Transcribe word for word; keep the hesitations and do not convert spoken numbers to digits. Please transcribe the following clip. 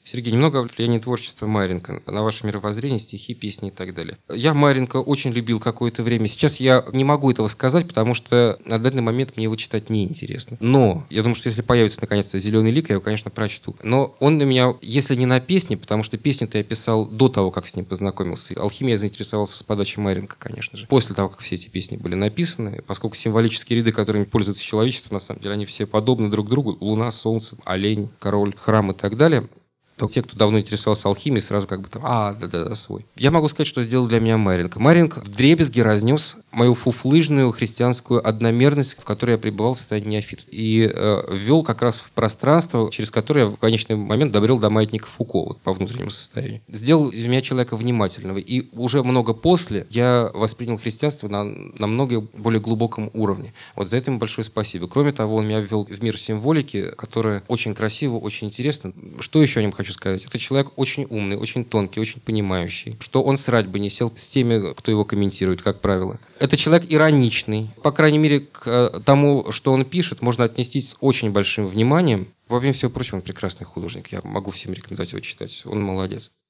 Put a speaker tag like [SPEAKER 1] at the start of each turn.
[SPEAKER 1] Сергей, немного о влиянии творчества Маренко на ваше мировоззрение, стихи, песни и так далее. Я Маренко очень любил какое-то время. Сейчас я не могу этого сказать, потому что на данный момент мне его читать неинтересно. Но я думаю, что если появится наконец-то «Зеленый лик», я его, конечно, прочту. Но он на меня, если не на песни, потому что песни-то я писал до того, как с ним познакомился. Алхимия я заинтересовался с подачи Маренко, конечно же. После того, как все эти песни были написаны, поскольку символические ряды, которыми пользуется человечество, на самом деле, они все подобны друг другу. Луна, солнце, олень, король, храм и так далее. То те, кто давно интересовался алхимией, сразу как бы там, а, да-да-да, свой. Я могу сказать, что сделал для меня Маренко. Маренко вдребезги разнес мою фуфлыжную христианскую одномерность, в которой я пребывал в состоянии неофита. И э, ввел как раз в пространство, через которое я в конечный момент добрел до маятника Фуко, вот, по внутреннему состоянию. Сделал из меня человека внимательного. И уже много после я воспринял христианство на намного более глубоком уровне. Вот за это ему большое спасибо. Кроме того, он меня ввел в мир символики, которая очень красиво, очень интересно. Что еще о нем хочу сказать? Это человек очень умный, очень тонкий, очень понимающий. Что он срать бы не сел с теми, кто его комментирует, как правило. Это человек ироничный. По крайней мере, к тому, что он пишет, можно отнестись с очень большим вниманием. Во время всего прочего, он прекрасный художник. Я могу всем рекомендовать его читать. Он молодец.